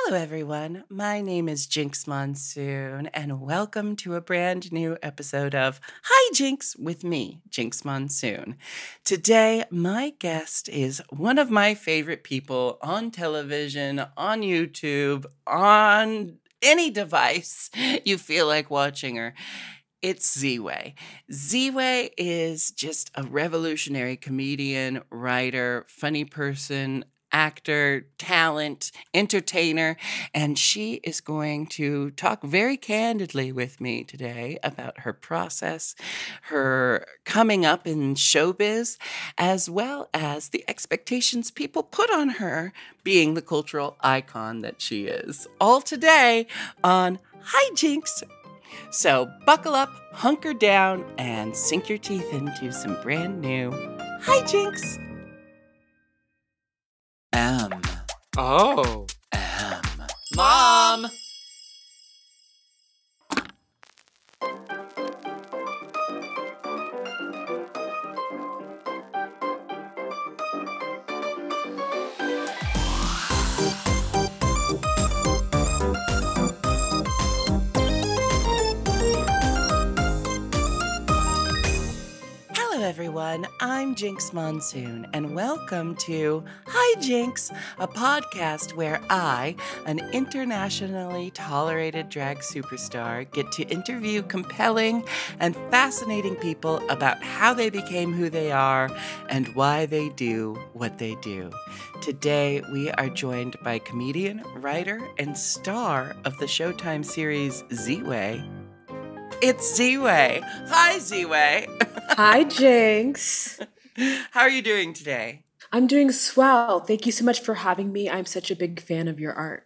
Hello, everyone. My name is Jinx Monsoon, and welcome to a brand new episode of Hi Jinx with me, Jinx Monsoon. Today, my guest is one of my favorite people on television, on YouTube, on any device you feel like watching her. It's Z-Way. Z-Way is just a revolutionary comedian, writer, funny person, actor, talent, entertainer, and she is going to talk very candidly with me today about her process, her coming up in showbiz, as well as the expectations people put on her being the cultural icon that she is. All today on Hi Jinx. So buckle up, hunker down, and sink your teeth into some brand new hijinks. Oh. Mom! Hello, everyone. I'm Jinx Monsoon, and welcome to Hi Jinx, a podcast where I, an internationally tolerated drag superstar, get to interview compelling and fascinating people about how they became who they are and why they do what they do. Today, we are joined by comedian, writer, and star of the Showtime series Z-Way. It's Z-Way. Hi, Z-Way. Hi, Jinx. How are you doing today? I'm doing swell. Thank you so much for having me. I'm such a big fan of your art.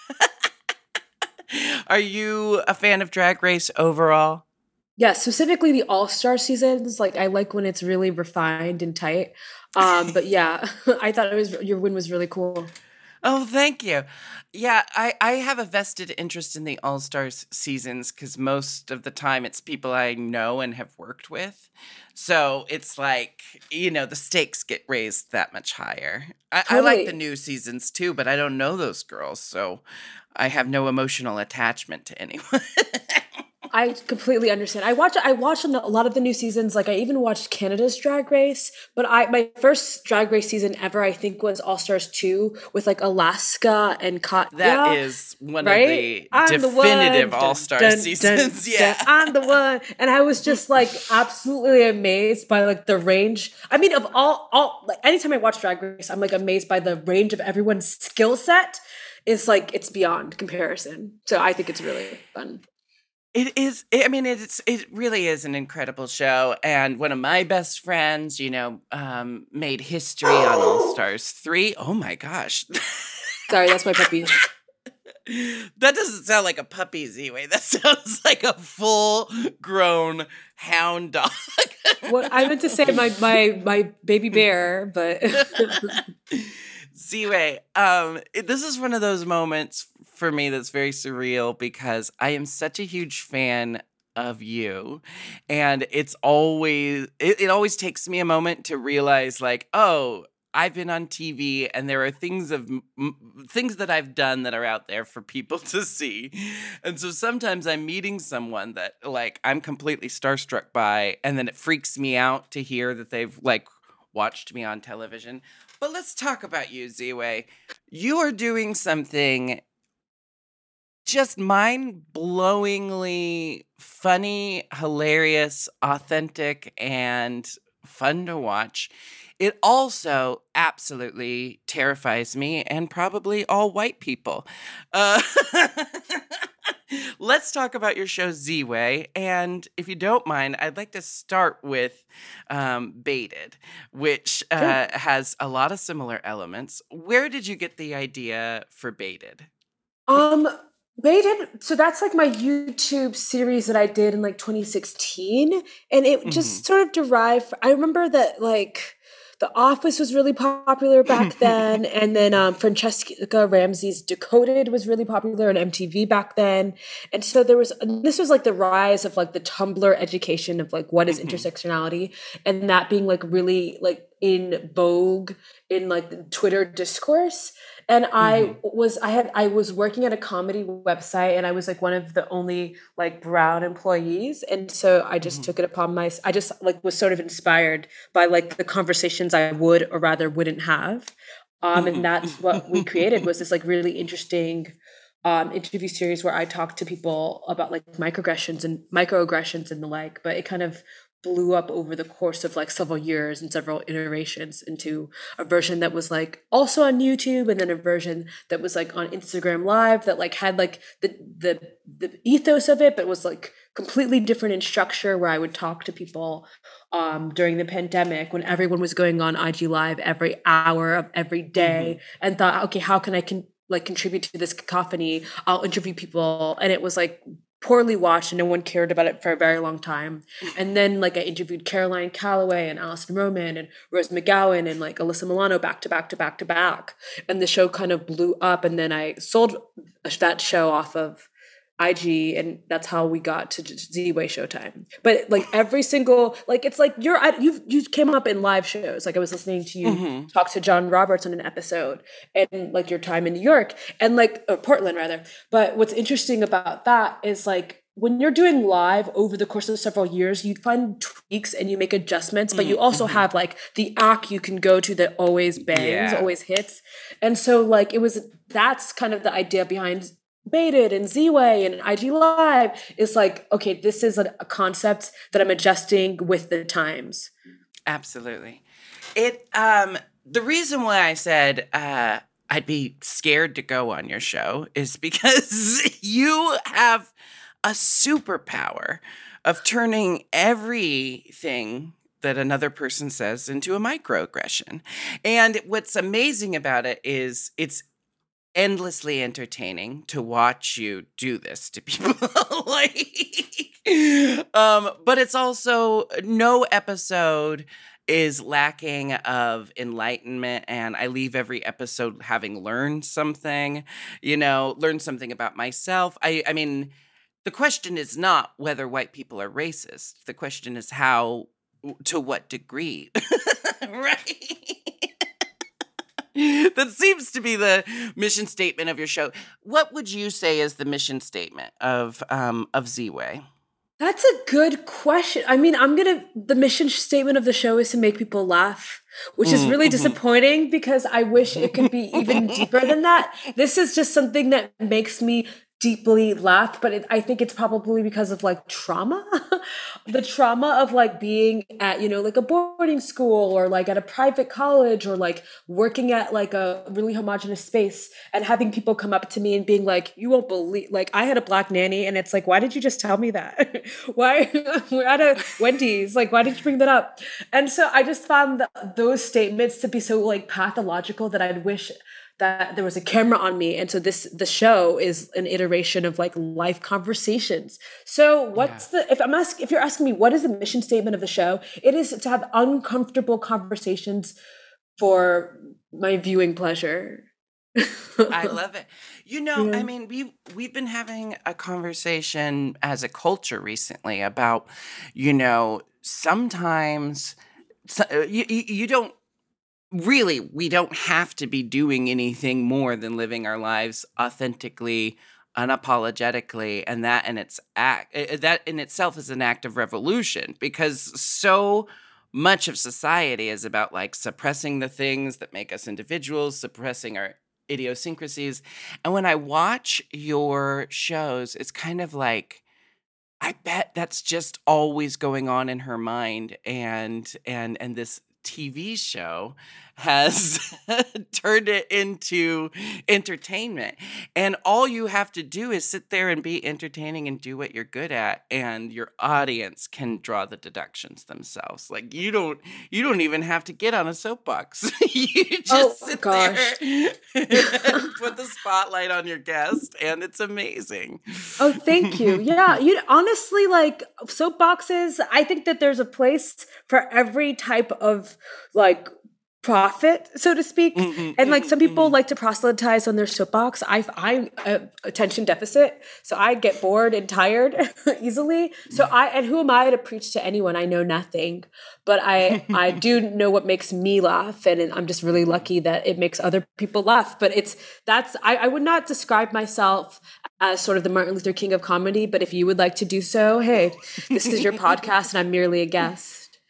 Are you a fan of Drag Race overall? Yeah, specifically the All-Star seasons. Like, I like when it's really refined and tight. But yeah, I thought your win was really cool. Oh, thank you. Yeah, I have a vested interest in the All-Stars seasons because most of the time it's people I know and have worked with. So it's like, the stakes get raised that much higher. I like the Totally. new seasons too, but I don't know those girls, so I have no emotional attachment to anyone. I completely understand. I watched a lot of the new seasons. Like I even watched Canada's Drag Race, but my first Drag Race season ever, I think, was All Stars 2 with like Alaska and That Katya, is one of right? the I'm the definitive one. All-Star Dun, seasons. dun, Yeah. I'm the one. And I was just like absolutely amazed by like the range. I mean, of all like anytime I watch Drag Race, I'm like amazed by the range of everyone's skill set. It's beyond comparison. So I think it's really fun. It is. It really is an incredible show, and one of my best friends, made history on All Stars 3. Oh my gosh, Sorry, that's my puppy. that doesn't sound like a puppy, Z-Way. That sounds like a full-grown hound dog. What I meant to say, my baby bear, but Z-Way, this is one of those moments for me that's very surreal because I am such a huge fan of you, and it always takes me a moment to realize, like, oh, I've been on TV, and there are things that I've done that are out there for people to see, and so sometimes I'm meeting someone that like I'm completely starstruck by, and then it freaks me out to hear that they've like watched me on television. But let's talk about you, Z-Way. You are doing something just mind-blowingly funny, hilarious, authentic, and fun to watch. It also absolutely terrifies me and probably all white people. Uh, let's talk about your show Z-Way. And if you don't mind, I'd like to start with Baited, which sure. has a lot of similar elements. Where did you get the idea for Baited? Um, Baited. So that's like my YouTube series that I did in like 2016, and it Hmm. just sort of derived. I remember that like The Office was really popular back then, and then Francesca Ramsey's Decoded was really popular on MTV back then, and so this was like the rise of like the Tumblr education of like what is Hmm. intersectionality, and that being like really like in vogue in like the Twitter discourse. And Mhm. I was working at a comedy website, and I was like one of the only like brown employees. And so I just Mhm. took it upon I just like was sort of inspired by like the conversations I would or rather wouldn't have. And Mhm. that's what we created, was this like really interesting interview series where I talked to people about like microaggressions and the like. But it kind of blew up over the course of like several years and several iterations into a version that was like also on YouTube, and then a version that was like on Instagram Live that like had like the ethos of it, but was like completely different in structure, where I would talk to people during the pandemic when everyone was going on IG Live every hour of every day, Mhm. and thought, okay, how can I like contribute to this cacophony? I'll interview people. And it was like poorly watched, and no one cared about it for a very long time. And then like I interviewed Caroline Calloway and Alison Roman and Rose McGowan and like Alyssa Milano back to back to back to back. And the show kind of blew up. And then I sold that show off of IG, and that's how we got to Z-Way Showtime. But like every single, like it's like you came up in live shows. Like I was listening to you Mhm. talk to John Roberts on an episode, and like your time in New York, and like, or Portland rather. But what's interesting about that is like when you're doing live over the course of several years, you find tweaks and you make adjustments, but you also Mhm. have like the act you can go to that always bangs, Yeah. always hits. And so like that's kind of the idea behind Baited and Z-Way and IG Live, is like, okay, this is a concept that I'm adjusting with the times. Absolutely. It the reason why I said I'd be scared to go on your show is because you have a superpower of turning everything that another person says into a microaggression. And what's amazing about it is it's endlessly entertaining to watch you do this to people. But it's also no episode is lacking of enlightenment, and I leave every episode having learned something, learned something about myself. I mean, the question is not whether white people are racist. The question is how, to what degree, right? That seems to be the mission statement of your show. What would you say is the mission statement of Z-Way? That's a good question. I mean, the mission statement of the show is to make people laugh, which is really Mhm. disappointing because I wish it could be even deeper than that. This is just something that makes me deeply laugh, but I think it's probably because of like trauma. The trauma of like being at, like a boarding school or like at a private college or like working at like a really homogenous space, and having people come up to me and being like, you won't believe, like I had a black nanny, and it's like, why did you just tell me that? Why we're at a Wendy's, like why did you bring that up? And so I just found those statements to be so like pathological that I'd wish that there was a camera on me. And so the show is an iteration of like life conversations. So Yeah. if you're asking me what is the mission statement of the show, it is to have uncomfortable conversations for my viewing pleasure. I love it. I Yeah. mean, we've been having a conversation as a culture recently about, sometimes you don't really, we don't have to be doing anything more than living our lives authentically, unapologetically, and that in itself is an act of revolution, because so much of society is about like suppressing the things that make us individuals, suppressing our idiosyncrasies. And when I watch your shows, it's kind of like I bet that's just always going on in her mind, and this TV show has turned it into entertainment. And all you have to do is sit there and be entertaining and do what you're good at, and your audience can draw the deductions themselves. Like you don't even have to get on a soapbox. You just Oh sit gosh. there and put the spotlight on your guest, and it's amazing. Oh, thank you. Yeah, you honestly, like soapboxes, I think that there's a place for every type of like profit, so to speak. Mhm, And like mhm, some people mhm. like to proselytize on their soapbox. I'm attention deficit, so I get bored and tired easily. So and who am I to preach to anyone? I know nothing, but I do know what makes me laugh, and I'm just really lucky that it makes other people laugh. But I would not describe myself as sort of the Martin Luther King of comedy. But if you would like to do so, hey, this is your podcast, and I'm merely a guest.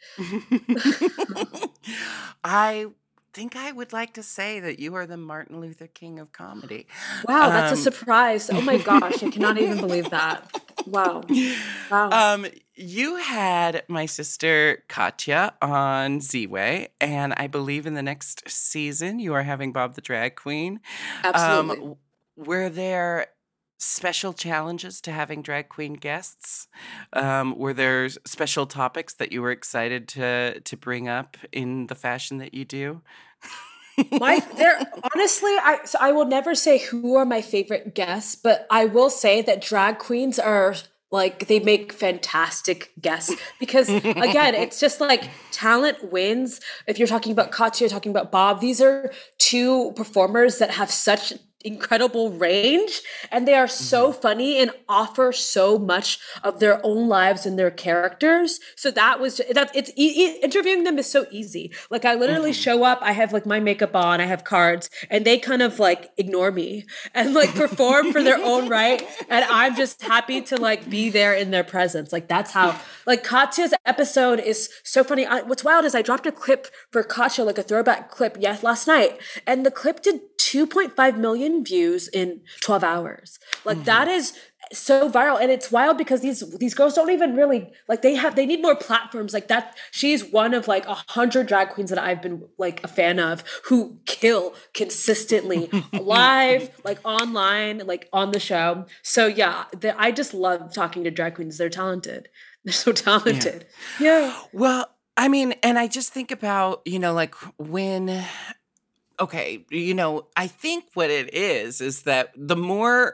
I think I would like to say that you are the Martin Luther King of comedy. Wow, that's a Um, surprise. Oh my gosh, I cannot even believe that. Wow. Wow. um, you had my sister Katya on Z-Way, and I believe in the next season you are having Bob the Drag Queen. Absolutely. Were there special challenges to having drag queen guests? Were there special topics that you were excited to bring up in the fashion that you do? My there honestly, I will never say who are my favorite guests, but I will say that drag queens are like they make fantastic guests because again, it's just like talent wins. If you're talking about Katya, talking about Bob, these are two performers that have such incredible range and they are so Mhm, funny and offer so much of their own lives and their characters. So that was that interviewing them is so easy. Like I literally mhm. show up, I have like my makeup on, I have cards, and they kind of like ignore me and like perform for their own right, and I'm just happy to like be there in their presence. Like that's how like Katya's episode is so funny. What's wild is I dropped a clip for Katya, like a throwback clip, yes, last night, and the clip did 2.5 million views in 12 hours. Like that Mhm. is so viral, and it's wild because these girls don't even really like they need more platforms like that. She's one of like 100 drag queens that I've been like a fan of who kill consistently live, like online, like on the show. So yeah, I just love talking to drag queens. They're talented. They're so Yeah. talented. Yeah. Well, I mean, and I just think about, like when, okay, I think what it is that the more,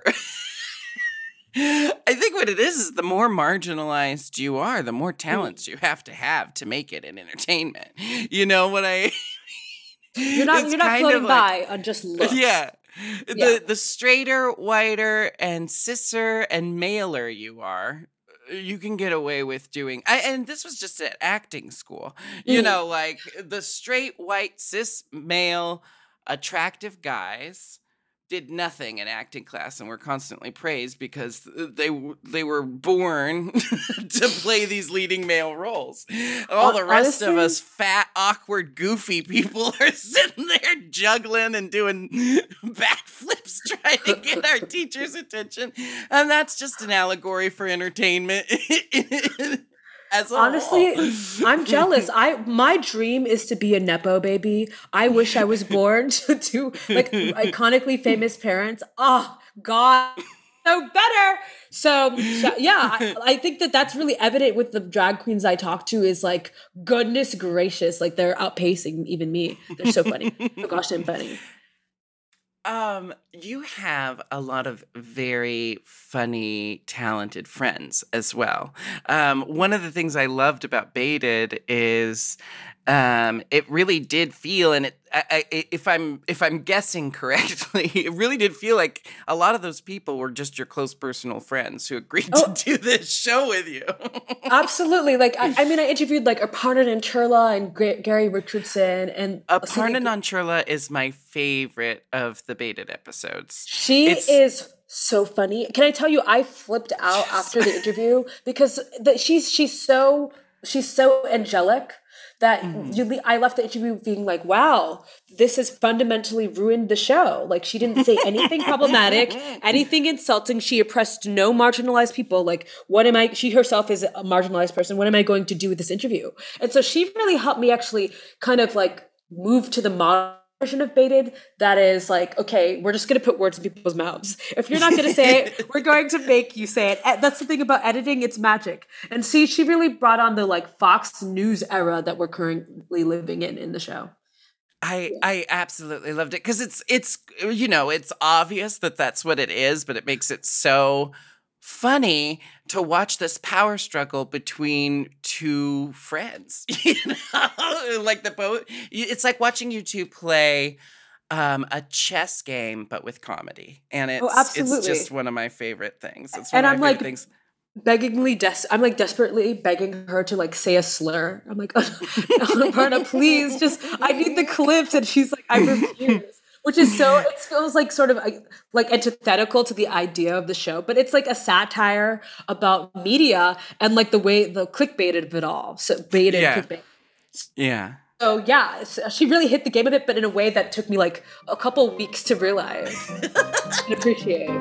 I think what it is the more marginalized you are, the more Mm. talents you have to make it in entertainment. You know what I, it's You're not kind of floating like, by on just looks. yeah. Yeah. The straighter, whiter, and cisser and maler you are, you can get away with doing. And this was just at acting school. Mhm. Like the straight, white, cis, male, attractive guys did nothing in acting class and were constantly praised because they were born to play these leading male roles. All the rest of Honestly, us fat, awkward, goofy people are sitting there juggling and doing backflips trying to get our teacher's attention. And that's just an allegory for entertainment as a whole. honestly, I'm jealous. My dream is to be a nepo baby. I wish I was born to like iconically famous parents. Oh God, so better. So yeah, I think that that's really evident with the drag queens I talk to. Is like goodness gracious, like they're outpacing even me. They're so funny. Oh gosh, I'm funny. You have a lot of very funny, talented friends as well. One of the things I loved about Baited is it really did feel, and if I'm guessing correctly, it really did feel like a lot of those people were just your close personal friends who agreed to Oh, do this show with you. absolutely. Like I mean, I interviewed like Aparna Nancherla and Gary Richardson and Aparna Celia. Nancherla is my favorite of the Baited episodes. She It's is so funny. Can I tell you, I flipped out just after the interview because she's so angelic that Mhm. I left the interview being like, wow, this has fundamentally ruined the show. Like she didn't say anything problematic, anything insulting. She oppressed no marginalized people. Like, what am I? She herself is a marginalized person. What am I going to do with this interview? And so she really helped me actually kind of like move to the modern version of Baited that is like, okay, we're just going to put words in people's mouths. If you're not going to say it, we're going to make you say it. That's the thing about editing, it's magic. And see, she really brought on the like Fox News era that we're currently living in the show. I absolutely loved it because it's it's obvious that that's what it is, but it makes it so funny to watch this power struggle between two friends. Like the both. It's like watching you two play a chess game, but with comedy, and Oh, it's just absolutely. one of my favorite things. It's one And of my I'm favorite like things. I'm like desperately begging her to like say a slur. I'm like, Aparna, please, just I need the clips, and she's like, I refuse. Which is so it feels like sort of like antithetical to the idea of the show, but it's like a satire about media and like the way the clickbait of it all. So baited Yeah, clickbait. yeah. So yeah, she really hit the game of it, but in a way that took me like a couple weeks to realize and appreciate.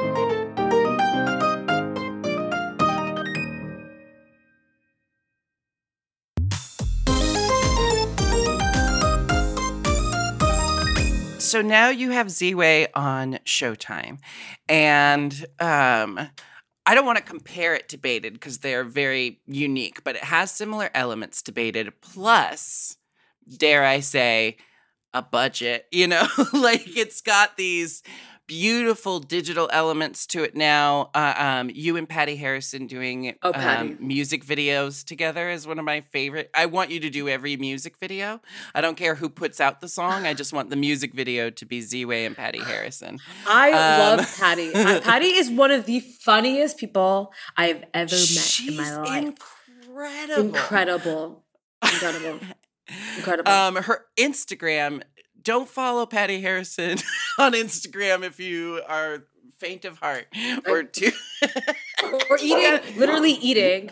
So now you have Z-Way on Showtime, and I don't want to compare it to Baited because they're very unique, but it has similar elements to Baited. Plus, dare I say, a budget, like it's got these beautiful digital elements to it now. You and Patty Harrison doing Oh, Patty. music videos together is one of my favorite. I want you to do every music video. I don't care who puts out the song. I just want the music video to be Z-Way and Patty Harrison. I Um, love Patty. Patty is one of the funniest people I've ever met in my she's life. incredible. Incredible. Incredible. Her Instagram. Don't follow Patty Harrison on Instagram if you are faint of heart or too. Or eating, literally eating.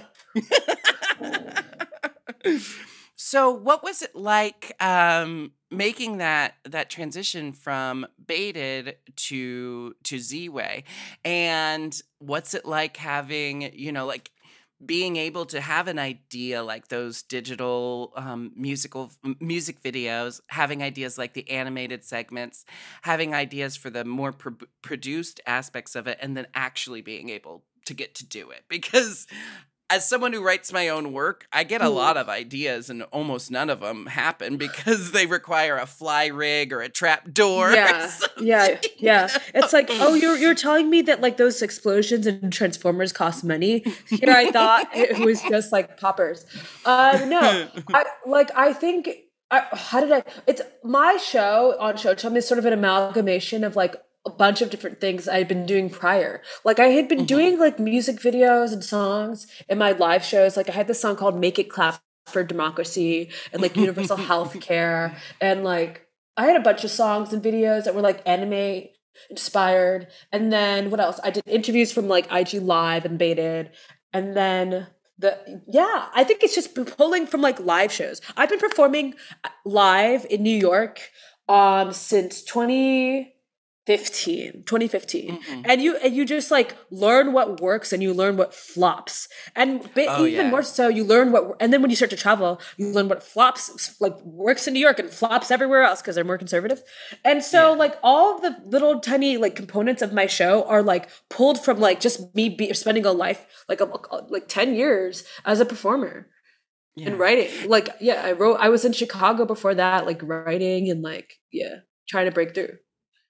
So, what was it like making that transition from Baited to Z-Way, and what's it like having like being able to have an idea like those digital music videos, having ideas like the animated segments, having ideas for the more produced aspects of it, and then actually being able to get to do it. Because as someone who writes my own work, I get a lot of ideas and almost none of them happen because they require a fly rig or a trap door. Yeah. It's like, oh, you're telling me that like those explosions and Transformers cost money. Here I thought it was just like poppers. No, I think it's my show on Showtime is sort of an amalgamation of like a bunch of different things I'd been doing prior. Like I had been doing like music videos and songs in my live shows. Like I had this song called Make It Clap for Democracy and like Universal Health Care. And like I had a bunch of songs and videos that were like anime inspired. And then what else? I did interviews from like IG Live and Baited. And then I think it's just pulling from like live shows. I've been performing live in New York since 2015 and you just like learn what works and you learn what flops and more so you learn and then when you start to travel you learn what flops like works in New York and flops everywhere else because they're more conservative. And so like all of the little tiny like components of my show are like pulled from like just me spending a life like 10 years as a performer and writing. I was in Chicago before that, like writing and like trying to break through.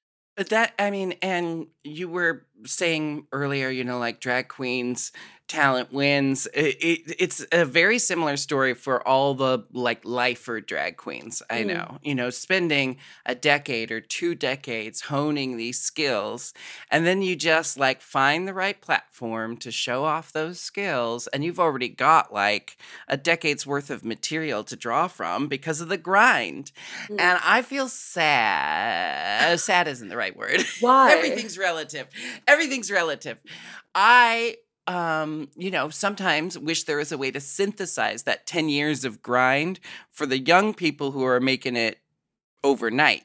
And you were saying earlier, like drag queens, talent wins. It's a very similar story for all the like lifer drag queens I know, spending a decade or 2 decades honing these skills. And then you just like find the right platform to show off those skills. And you've already got like a decade's worth of material to draw from because of the grind. And I feel sad. Sad isn't the right word. Why? Everything's relative. I sometimes wish there was a way to synthesize that 10 years of grind for the young people who are making it overnight,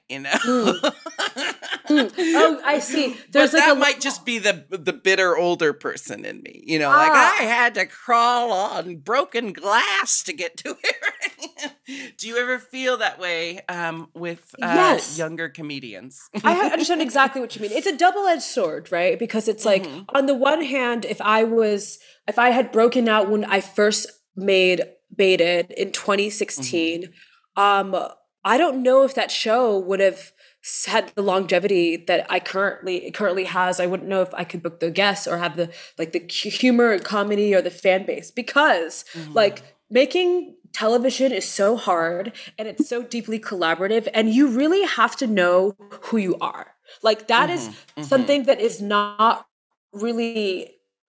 Oh, I see. There's but like that might just be the bitter older person in me, like I had to crawl on broken glass to get to here. Do you ever feel that way with younger comedians? I understand exactly what you mean. It's a double-edged sword, right? Because it's like on the one hand, if I had broken out when I first made Baited in 2016, I don't know if that show would have had the longevity that I currently has, I wouldn't know if I could book the guests or have the like the humor and comedy or the fan base, because Mhm. like making television is so hard and it's so deeply collaborative, and you really have to know who you are. Like that is Mhm. Mhm. something that is not really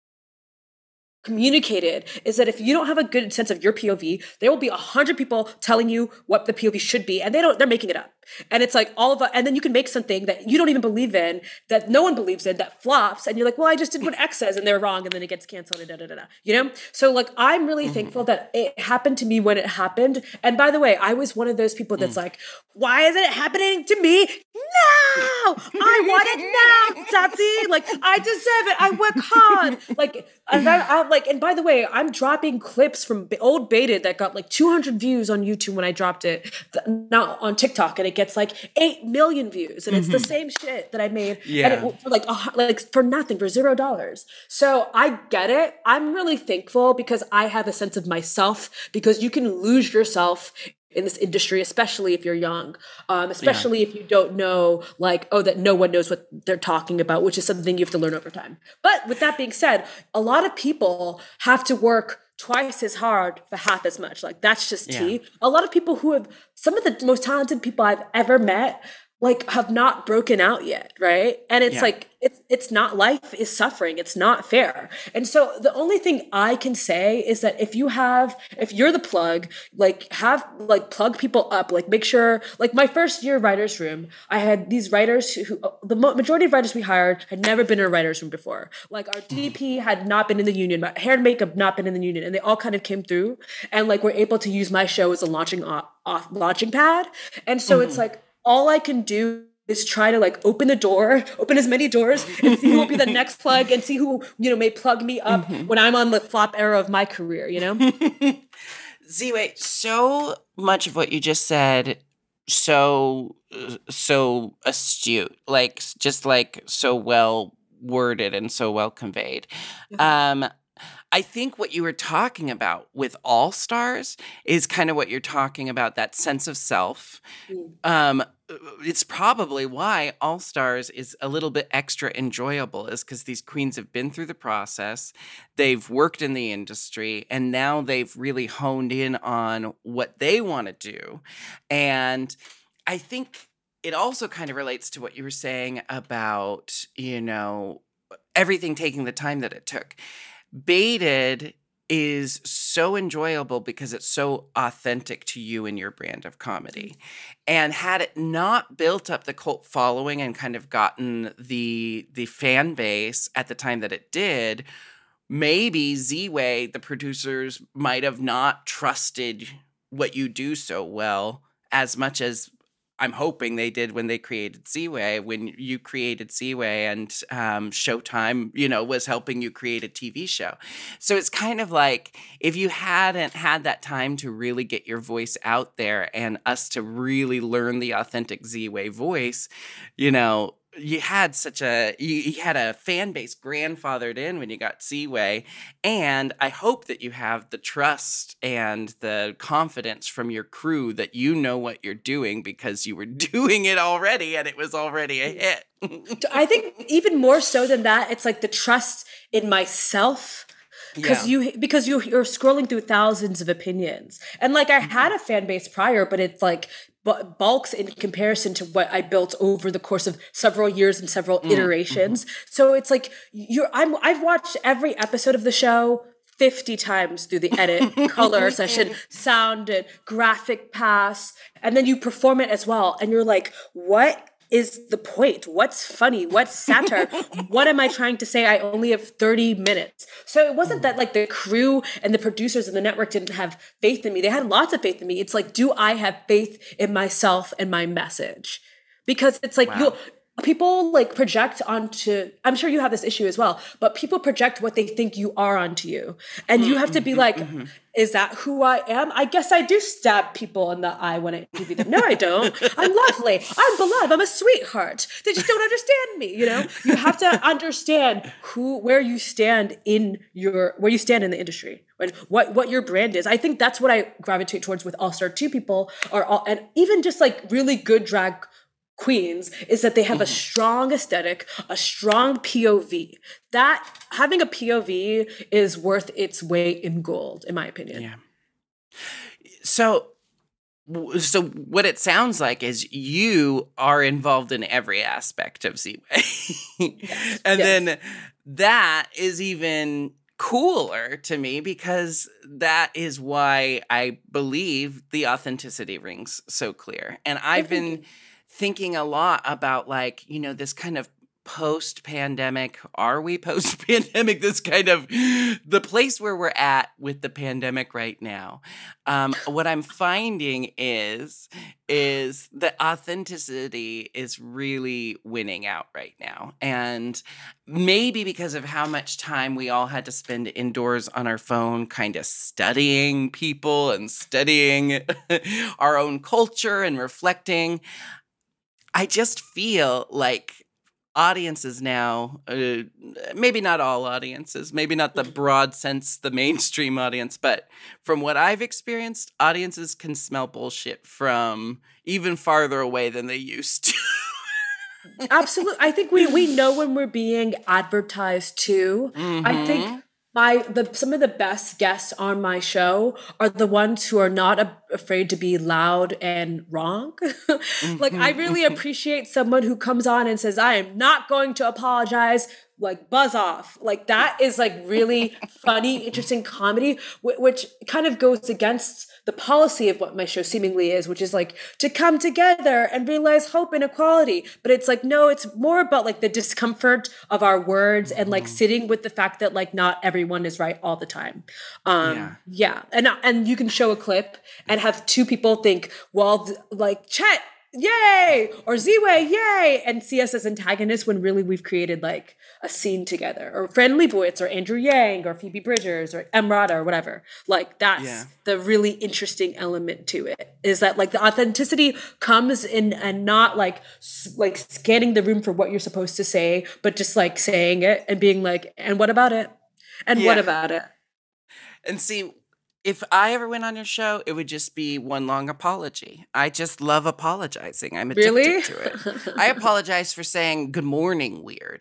communicated, is that if you don't have a good sense of your POV, there will be 100 people telling you what the POV should be, and they're making it up. And it's like and then you can make something that you don't even believe in, that no one believes in, that flops, and you're like, well, I just did what X says, and they're wrong, and then it gets canceled, and da da da da. You know? So like, I'm really thankful Mhm. that it happened to me when it happened. And by the way, I was one of those people that's Mm. like, why isn't it happening to me now? I want it now, Tati. Like, I deserve it. I work hard. Like, and I'm like, and by the way, I'm dropping clips from old Baited that got like 200 views on YouTube when I dropped it, not on TikTok, and it gets like 8 million views, and it's the Mhm. same shit that I made, and it Yeah. for like for nothing, for $0. So I get it. I'm really thankful because I have a sense of myself, because you can lose yourself in this industry, especially if you're young, Yeah. especially if you don't know, like, oh, that no one knows what they're talking about, which is something you have to learn over time. But with that being said, a lot of people have to work twice as hard for half as much. Like, that's just Yeah. tea. A lot of people who have, some of the most talented people I've ever met, like, have not broken out yet, right? And it's Yeah. like, it's not, life is suffering, it's not fair. And so the only thing I can say is that if you're the plug, like, have, like, plug people up, like, make sure, like, my first year writers room, I had these writers who the majority of writers we hired had never been in a writers room before. Like, our Mhm. DP had not been in the union, but hair and makeup not been in the union, and they all kind of came through, and like, we're able to use my show as a launching pad. And so it's Mhm. like, all I can do is try to like open as many doors, and see who will be the next plug, and see who, may plug me up Mhm. when I'm on the flop era of my career, you know? Z-Way, so much of what you just said, so astute, like just like so well worded and so well conveyed. Um, I think what you were talking about with All Stars is kind of what you're talking about, that sense of self. Mm. Um, it's probably why All Stars is a little bit extra enjoyable, is because these queens have been through the process, they've worked in the industry, and now they've really honed in on what they want to do. And I think it also kind of relates to what you were saying about, everything taking the time that it took. Baited is so enjoyable because it's so authentic to you and your brand of comedy. And had it not built up the cult following and kind of gotten the fan base at the time that it did, maybe Z-Way, the producers, might have not trusted what you do so well as much as I'm hoping they did when they created Z-Way, when you created Z-Way, and Showtime, was helping you create a TV show. So it's kind of like, if you hadn't had that time to really get your voice out there and us to really learn the authentic Z-Way voice, you had you had a fan base grandfathered in when you got Z-Way. And I hope that you have the trust and the confidence from your crew that you know what you're doing, because you were doing it already and it was already a hit. I think even more so than that, it's like the trust in myself, because Yeah. you're scrolling through thousands of opinions, and like, I had Mhm. a fan base prior, but it's like bulks in comparison to what I built over the course of several years and several Mm, mhm. iterations. So it's like, I've watched every episode of the show 50 times through the edit, color session, sound, and graphic pass, and then you perform it as well, and you're like, what is the point? What's funny? What's satire? What am I trying to say? I only have 30 minutes. So it wasn't that Mhm. like the crew and the producers and the network didn't have faith in me. They had lots of faith in me. It's like, do I have faith in myself and my message? Because it's like, Wow. people like project onto, I'm sure you have this issue as well, but people project what they think you are onto you. And you Mm, have to be mhm, like, mhm. is that who I am? I guess I do stab people in the eye when I interview them. No, I don't. I'm lovely. I'm beloved. I'm a sweetheart. They just don't understand me. You have to understand where you stand in the industry, and what your brand is. I think that's what I gravitate towards with All Star 2 people, and even just like really good drag queens is that they have a strong aesthetic, a strong POV. That having a POV is worth its weight in gold, in my opinion. Yeah. So what it sounds like is you are involved in every aspect of Z-Way. Yes. And Yes. then that is even cooler to me because that is why I believe the authenticity rings so clear. And I've been thinking a lot about like, this kind of post-pandemic, are we post-pandemic? This kind of the place where we're at with the pandemic right now. What I'm finding is that authenticity is really winning out right now. And maybe because of how much time we all had to spend indoors on our phone, kind of studying people and studying our own culture and reflecting, I just feel like audiences now, maybe not all audiences, maybe not the broad sense, the mainstream audience, but from what I've experienced, audiences can smell bullshit from even farther away than they used to. Absolutely. I think we know when we're being advertised to. I think some of the best guests on my show are the ones who are not afraid to be loud and wrong. Like I really appreciate someone who comes on and says, I am not going to apologize, like buzz off. Like that is like really funny, interesting comedy, which kind of goes against the policy of what my show seemingly is, which is like to come together and realize hope and equality. But it's like, no, it's more about like the discomfort of our words and like sitting with the fact that like not everyone is right all the time. Yeah. And you can show a clip and have two people think, well, like Chet, yay, or Z-Way, yay, and see us as antagonists when really we've created like a scene together, or Fran Lebowitz, or Andrew Yang, or Phoebe Bridgers, or Emrata, or whatever. Like that's the really interesting element to it, is that like the authenticity comes in and not like scanning the room for what you're supposed to say, but just like saying it and being like, and what about it? And what about it? And see, if I ever went on your show, it would just be one long apology. I just love apologizing. I'm addicted to it. I apologize for saying good morning weird.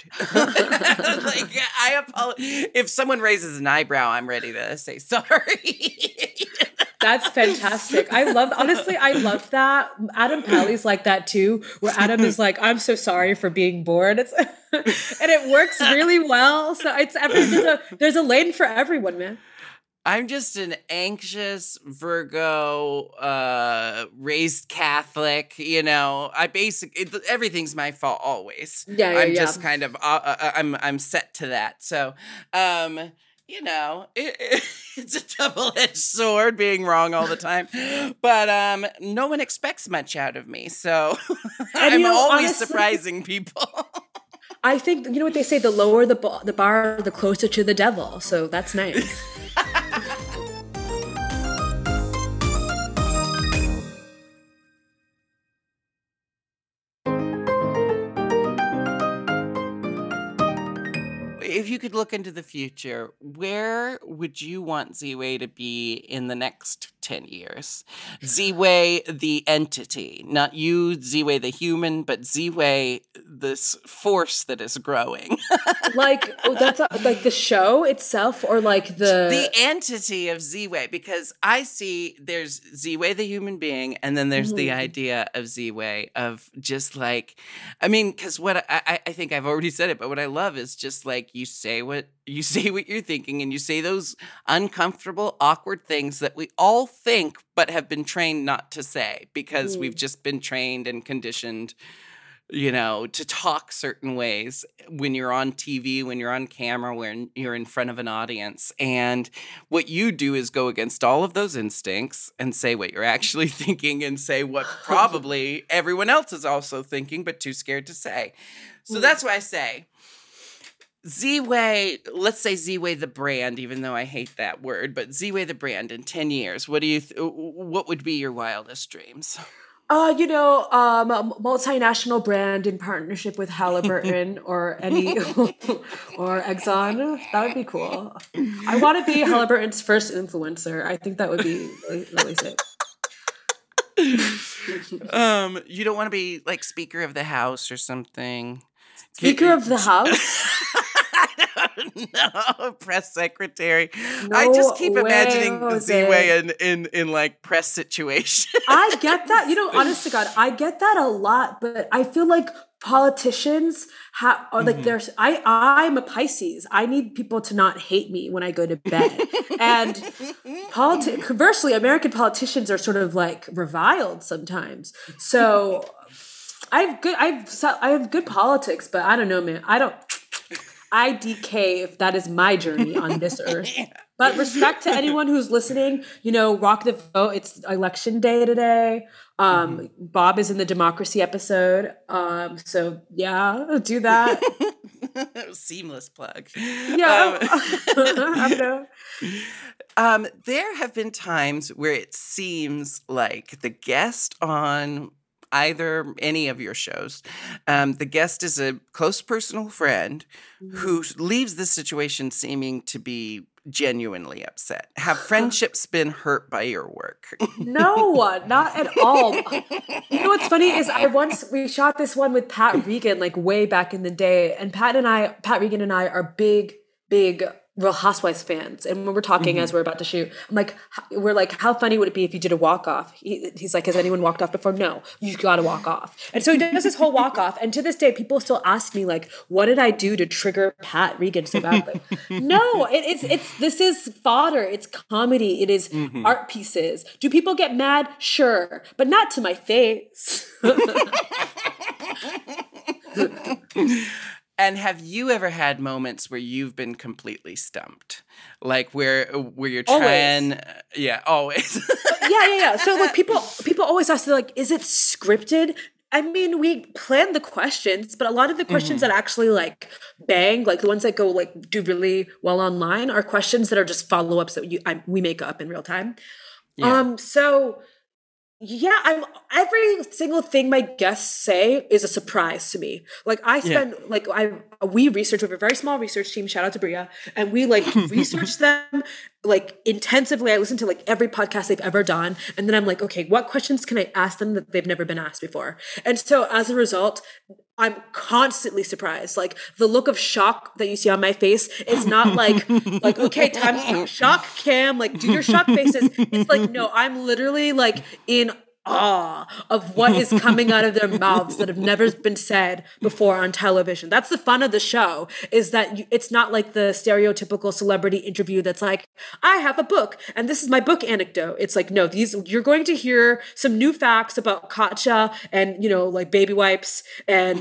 If someone raises an eyebrow, I'm ready to say sorry. That's fantastic. I love that. Adam Pally like that too, where Adam is like, I'm so sorry for being bored. And it works really well. So there's a lane for everyone, man. I'm just an anxious Virgo, raised Catholic, everything's my fault always. I'm just kind of, I'm set to that. So, it's a double-edged sword being wrong all the time, but no one expects much out of me. So I'm always honestly, surprising people. I think, what they say, the lower the bar, the closer to the devil. So that's nice. If you could look into the future, where would you want Z-Way to be in the next 10 years? Z-Way, the entity, not you, Z-Way, the human, but Z-Way, this force that is growing. Like the show itself, or like the entity of Z-Way, because I see there's Z-Way, the human being, and then there's the idea of Z-Way of just like, because what I think I've already said it, but what I love is just like you say what you're thinking, and you say those uncomfortable, awkward things that we all think but have been trained not to say because we've just been trained and conditioned, to talk certain ways when you're on TV, when you're on camera, when you're in front of an audience. And what you do is go against all of those instincts and say what you're actually thinking and say what probably everyone else is also thinking but too scared to say. So that's why I say Z-Way, let's say Z-Way the brand, even though I hate that word, but Z-Way the brand in 10 years, what would be your wildest dreams? Multinational brand in partnership with Halliburton or or Exxon. That would be cool. I want to be Halliburton's first influencer. I think that would be really, really sick. You don't want to be like Speaker of the House or something. Speaker of the House? I don't know. Press secretary. I just No keep way, imagining Jose. Z-Way in like press situations. I get that. Honest to God, I get that a lot, but I feel like politicians are like Mhm. there's I'm a Pisces. I need people to not hate me when I go to bed. And conversely, American politicians are sort of like reviled sometimes. So I have good politics, but I don't know, man. I DK if that is my journey on this earth. But respect to anyone who's listening, rock the vote. It's election day today. Mhm. Bob is in the democracy episode. So yeah, do that. Seamless plug. Yeah. I don't know. There have been times where it seems like the guest on either any of your shows, the guest is a close personal friend who leaves the situation seeming to be genuinely upset. Have friendships been hurt by your work? No, not at all. You know what's funny is we shot this one with Pat Regan like way back in the day, and Pat Regan and I are big Real Housewives fans. And when we're talking Mhm. as we're about to shoot, we're like, how funny would it be if you did a walk off? He's like, has anyone walked off before? No, you got to walk off. And so he does this whole walk off, and to this day, people still ask me like, what did I do to trigger Pat Regan so badly? No, it's this is fodder. It's comedy. It is Mhm. art pieces. Do people get mad? Sure, but not to my face. And have you ever had moments where you've been completely stumped? Like where you're Always. trying yeah, always. Yeah. So like people always ask, they're like, is it scripted? I mean, we plan the questions, but a lot of the questions Mhm. that actually like bang, like the ones that go like do really well online, are questions that are just follow ups that we make up in real time. Yeah. So yeah, every single thing my guests say is a surprise to me. Like I Yeah. spend like we research with a very small research team, shout out to Bria, and we like research them like intensively. I listen to like every podcast they've ever done, and then I'm like, okay, what questions can I ask them that they've never been asked before? And so as a result, I'm constantly surprised. Like the look of shock that you see on my face is not like okay, time shock cam, like do your shock faces. It's like no, I'm literally like in awe of what is coming out of their mouths that have never been said before on television. That's the fun of the show, is that it's not like the stereotypical celebrity interview that's like, I have a book and this is my book anecdote. It's like, no, you're going to hear some new facts about Katja and, like baby wipes and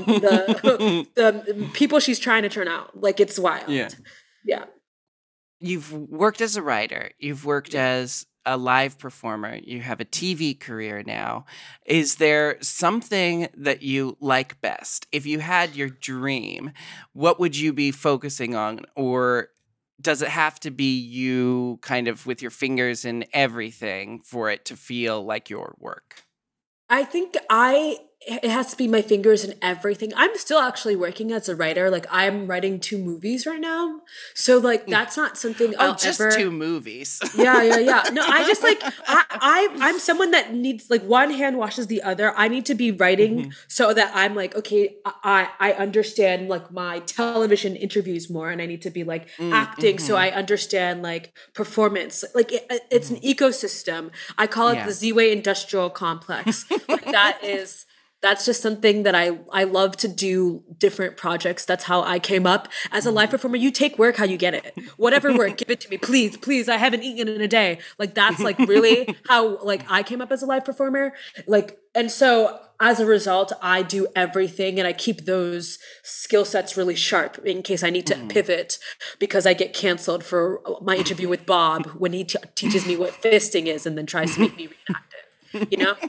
the people she's trying to turn out. Like it's Yeah. wild. Yeah. You've worked as a writer, you've worked as a live performer, you have a TV career now. Is there something that you like best? If you had your dream, what would you be focusing on? Or does it have to be you kind of with your fingers in everything for it to feel like your work? I think it has to be my fingers in everything. I'm still actually working as a writer. Like I'm writing 2 movies right now. So like that's not something Oh, I'll just ever. 2 movies. Yeah. No, I just like I'm someone that needs like one hand washes the other. I need to be writing Mhm. so that I'm like, okay, I understand like my television interviews more, and I need to be like acting so I Mhm. understand like performance. Like it's an Mhm. ecosystem. I call it Yeah. the Z-Way industrial complex. Like that's just something that I love to do, different projects. That's how I came up as a live Mhm. performer. You take work how you get it. Whatever work, give it to me. Please. I haven't eaten in a day. Like that's like really how like I came up as a live performer. Like and so as a result, I do everything and I keep those skill sets really sharp in case I need to Mhm. pivot because I get canceled for my interview with Bob when he teaches me what fisting is and then tries to make me reenact it. You know?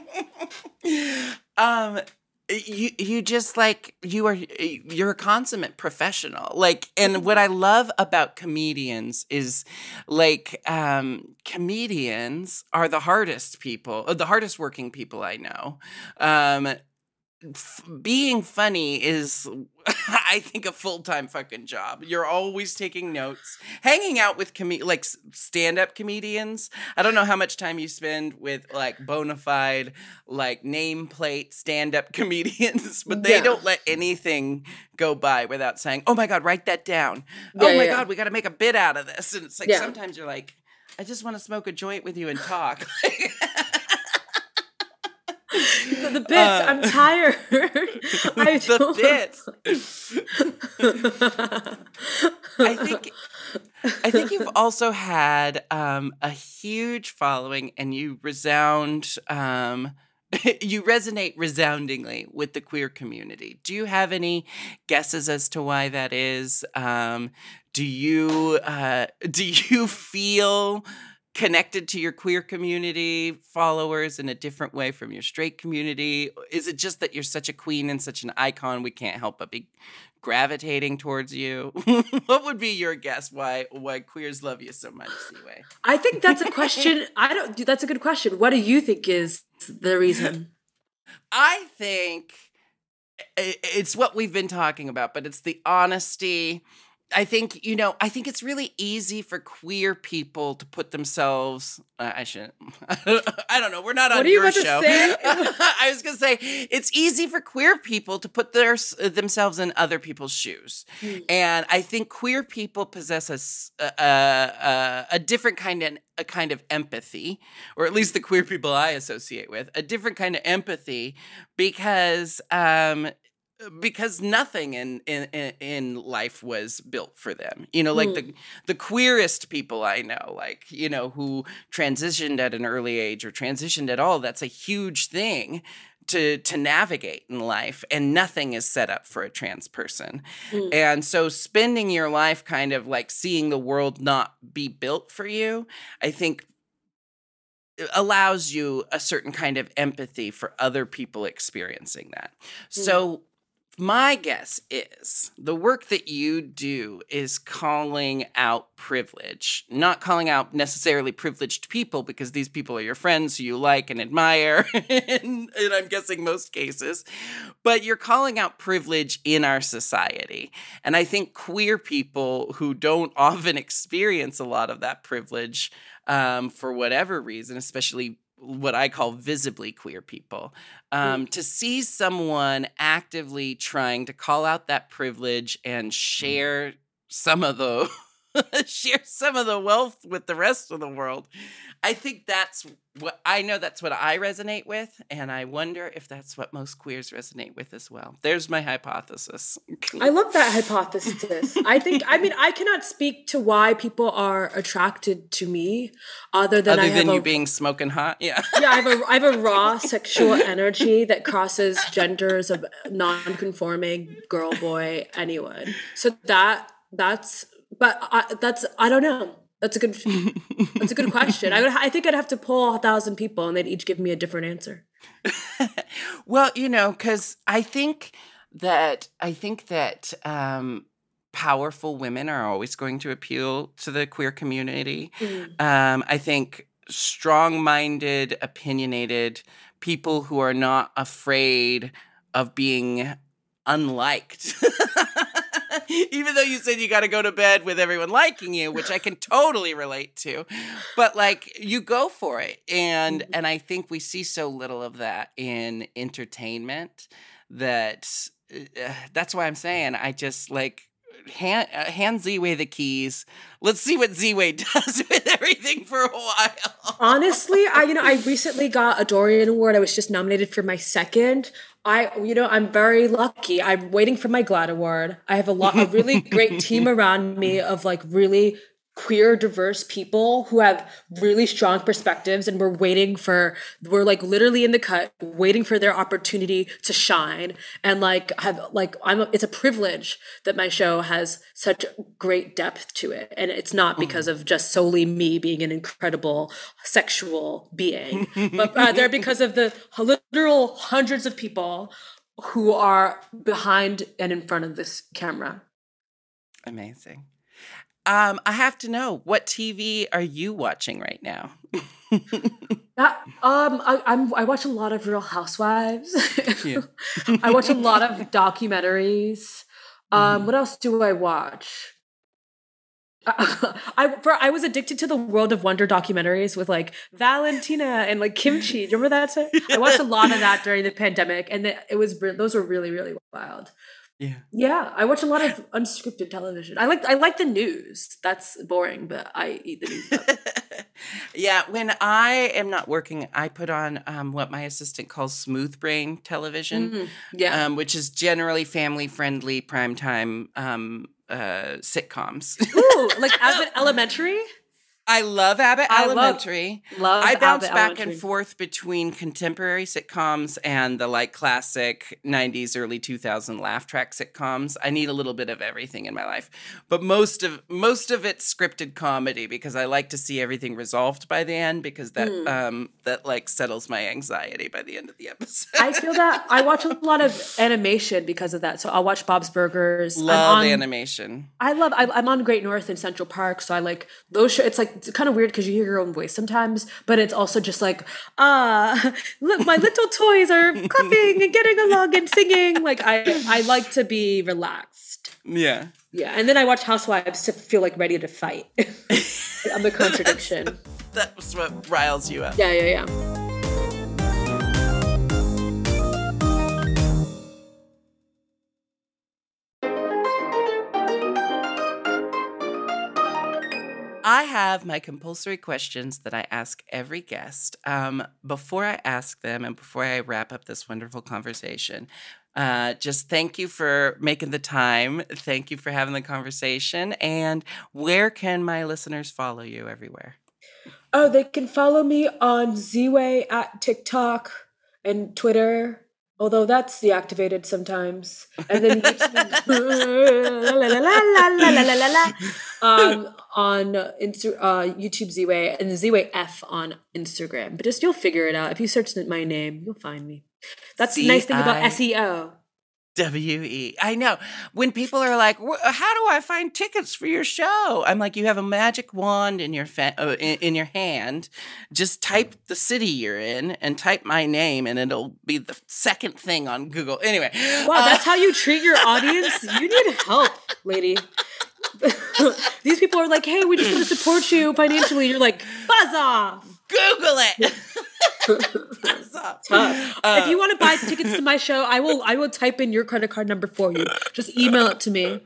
Um, you just like you're a consummate professional. Like, and what I love about comedians is like comedians are the hardest working people I know. Um being funny is, I think, a full-time fucking job. You're always taking notes, hanging out with like stand-up comedians. I don't know how much time you spend with like bona fide, like nameplate stand-up comedians, but they don't let anything go by without saying, "Oh my God, write that down. Oh my God, we got to make a bit out of this." And it's like, sometimes you're like, I just want to smoke a joint with you and talk. The bits. I'm tired. The bits. I think you've also had a huge following, and you you resonate resoundingly with the queer community. Do you have any guesses as to why that is? Do you feel connected to your queer community followers in a different way from your straight community? Is it just that you're such a queen and such an icon, we can't help but be gravitating towards you? What would be your guess why queers love you so much, Ziwe? I think that's a question. That's a good question. What do you think is the reason? I think it's what we've been talking about, but it's the honesty. I think it's really easy for queer people to put themselves, I shouldn't, I don't know, we're not on your show. I was going to say, it's easy for queer people to put themselves in other people's shoes. And I think queer people possess a different kind of empathy, or at least the queer people I associate with, a different kind of empathy because nothing in life was built for them. Like the queerest people I know, like, who transitioned at an early age or transitioned at all, that's a huge thing to navigate in life, and nothing is set up for a trans person. And so spending your life kind of like seeing the world not be built for you, I think allows you a certain kind of empathy for other people experiencing that. So my guess is the work that you do is calling out privilege, not calling out necessarily privileged people, because these people are your friends who you like and admire, in I'm guessing most cases, but you're calling out privilege in our society. And I think queer people who don't often experience a lot of that privilege, for whatever reason, especially what I call visibly queer people, to see someone actively trying to call out that privilege and share some of the wealth with the rest of the world. I think that's what I resonate with, and I wonder if that's what most queers resonate with as well. There's my hypothesis. I love that hypothesis. I cannot speak to why people are attracted to me other than you being smoking hot. Yeah. Yeah, I have a raw sexual energy that crosses genders of non-conforming, girl, boy, anyone. So I don't know. That's a good question. I think I'd have to poll 1,000 people and they'd each give me a different answer. Well, because I think that powerful women are always going to appeal to the queer community. I think strong-minded, opinionated people who are not afraid of being unliked. Even though you said you got to go to bed with everyone liking you, which I can totally relate to, but like you go for it. And I think we see so little of that in entertainment that's why I'm saying I just like hand Ziwe the keys. Let's see what Ziwe does with everything for a while. Honestly, I recently got a Dorian Award. I was just nominated for my second. I'm very lucky. I'm waiting for my GLAAD Award. I have a really great team around me of like really queer, diverse people who have really strong perspectives, and we're like literally in the cut, waiting for their opportunity to shine. And it's a privilege that my show has such great depth to it. And it's not because of just solely me being an incredible sexual being, but they're because of the literal hundreds of people who are behind and in front of this camera. Amazing. I have to know, what TV are you watching right now? I watch a lot of Real Housewives. Yeah. I watch a lot of documentaries. Mhm. What else do I watch? I was addicted to the World of Wonder documentaries with like Valentina and like kimchi. Do you remember that? I watched a lot of that during the pandemic, and those were really really wild. Yeah. Yeah, I watch a lot of unscripted television. I like the news. That's boring, but I eat the news up. Yeah, when I am not working, I put on what my assistant calls smooth brain television, Yeah. which is generally family friendly primetime sitcoms. Ooh, like Abbott Elementary. I love Abbott I Elementary. love I bounce Abbott back and Elementary. forth between contemporary sitcoms and the like classic 90s, early 2000 laugh track sitcoms. I need a little bit of everything in my life. But most of it's scripted comedy because I like to see everything resolved by the end because Hmm. that like settles my anxiety by the end of the I episode. feel that I watch a lot of animation because of that. So I'll watch Bob's Burgers. Love animation. I'm on Great North in Central Park, so I like those it's like it's kind of weird because you hear your own voice sometimes, but it's also just like, look, my little toys are clapping and getting along and singing. Like I like to be relaxed. Yeah. Yeah, and then I watch Housewives to feel like ready to fight. I'm a that's, contradiction. that's what riles you up. Yeah, yeah, yeah. I have my compulsory questions that I ask every guest. Before I ask them and before I wrap up this wonderful conversation, just thank you for making the time. Thank you for having the conversation. And where can my listeners follow you everywhere? Oh, they can follow me on Zway at TikTok and Twitter, although that's deactivated sometimes. And then YouTube, la, la, la, la, la, la, la, la, la, on YouTube Zway and Zway F on Instagram. But just you'll figure it out. If you search my name, you'll find me. That's the nice thing about SEO. WE. I know. When people are like, "How do I find tickets for your show?" I'm like, "You have a magic wand in your in your hand. Just type the city you're in and type my name, and it'll be the second thing on Google." Anyway, Wow, that's how you treat your audience? You need help, lady. These people are like, hey, we just want to support you financially. You're like, buzz off. Google it. Buzz off. If you want to buy tickets to my show, I will type in your credit card number for you. Just email it to me.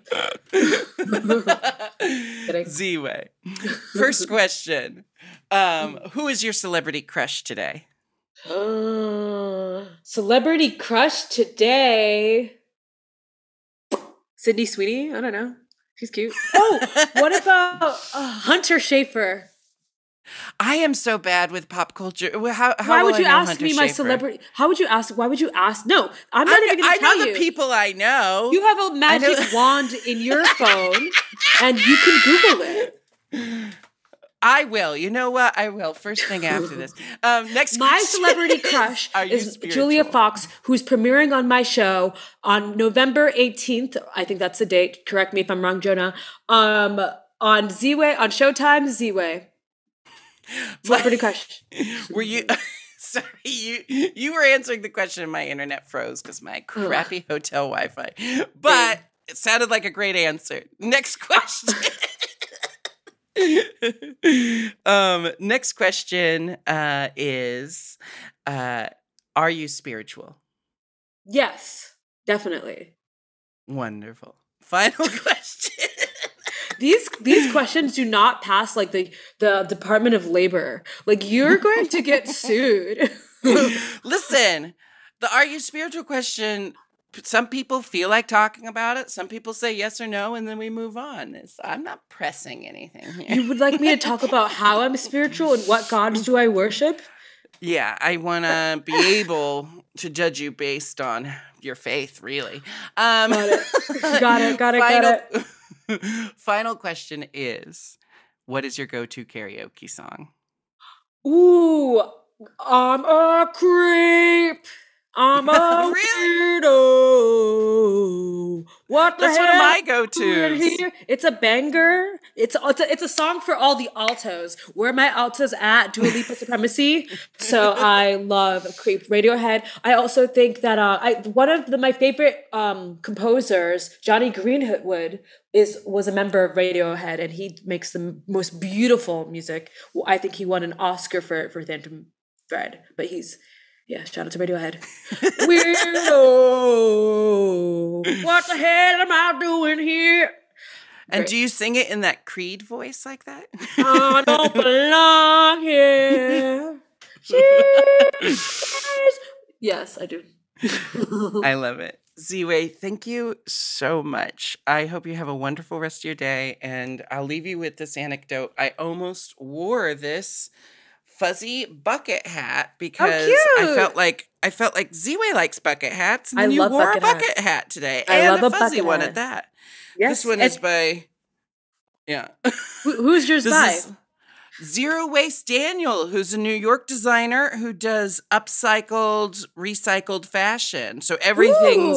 Kidding. Z-Way. First question. Who is your celebrity crush today? Celebrity crush today. Sydney Sweeney? I don't know. She's cute. Oh, what about Hunter Schafer? I am so bad with pop culture. Why would you ask me my celebrity? How would you ask? Why would you ask? No, I'm not even going to tell you. I know the people I know. You have a magic wand in your phone, and you can Google it. I will. You know what? I will. First thing after this. Next My question celebrity crush is Julia Fox, who's premiering on my show on November 18th. I think that's the date. Correct me if I'm wrong, Jonah. On Z-Way, on Showtime, Z-Way. Celebrity crush. Were you... Sorry, you were answering the question and my internet froze because my crappy hotel Wi-Fi. But it sounded like a great answer. Next question. Next question is are you spiritual? Yes, definitely. Wonderful. Final question. These questions do not pass like the Department of Labor. Like you're going to get sued. Listen, the are you spiritual question, some people feel like talking about it. Some people say yes or no, and then we move on. I'm not pressing anything here. You would like me to talk about how I'm spiritual and what gods do I worship? Yeah, I want to be able to judge you based on your faith, really. Got it. Final question is, what is your go-to karaoke song? Ooh, I'm a creep. I'm a Really? weirdo. What the That's hell? one of my am I doing go-tos. here? It's a banger. It's a song for all the altos. Where my altos at? Dua Lipa Supremacy. So I love Creep, Radiohead. I also think that one of my favorite composers, Johnny Greenwood, was a member of Radiohead, and he makes the most beautiful music. Well, I think he won an Oscar for Phantom Thread, but shout out to Radiohead. Weirdo. What the hell am I doing here? And do you sing it in that Creed voice like that? I don't belong here. Yes, I do. I love it. Z-Way, thank you so much. I hope you have a wonderful rest of your day, and I'll leave you with this anecdote. I almost wore this fuzzy bucket hat because I felt like Z-Way likes bucket hats, and then you wore a bucket hat today, and a fuzzy one at that. Yes, this one is by who's yours by? Zero Waste Daniel, who's a New York designer who does upcycled, recycled fashion. So everything's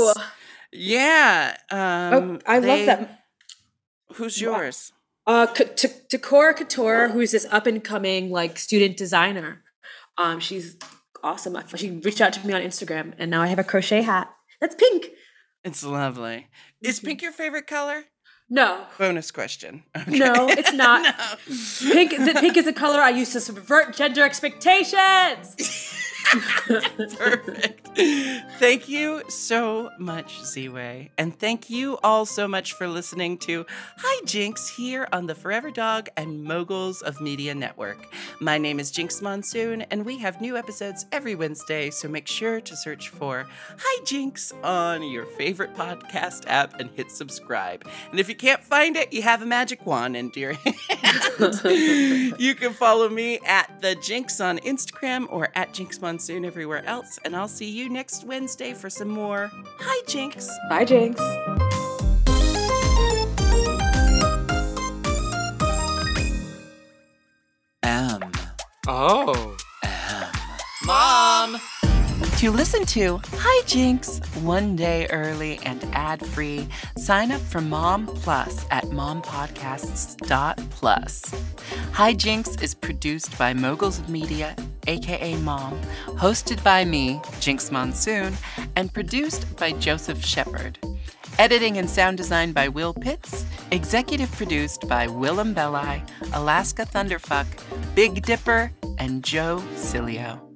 I love that. Who's yours? Takora Couture, who's this up and coming like student designer. She's awesome. She reached out to me on Instagram, and now I have a crochet hat that's pink. It's lovely. Is pink your favorite color? No. Bonus question. Okay. No, it's not. No. Pink is a color I use to subvert gender expectations. Perfect. Thank you so much, Z-Way. And thank you all so much for listening to Hi Jinx here on the Forever Dog and Moguls of Media Network. My name is Jinx Monsoon, and we have new episodes every Wednesday, so make sure to search for Hi Jinx on your favorite podcast app and hit subscribe. And if you can't find it, you have a magic wand into your hand. You can follow me at The Jinx on Instagram or at Jinx Monsoon everywhere else, and I'll see you next Wednesday for some more Hi Jinx. Bye, Jinx. Mom! To listen to Hi Jinx one day early and ad-free, sign up for Mom Plus at mompodcasts.plus. Hi Jinx is produced by Moguls of Media, aka Mom, hosted by me, Jinx Monsoon, and produced by Joseph Shepard. Editing and sound design by Will Pitts, executive produced by Willem Belli, Alaska Thunderfuck, Big Dipper, and Joe Cilio.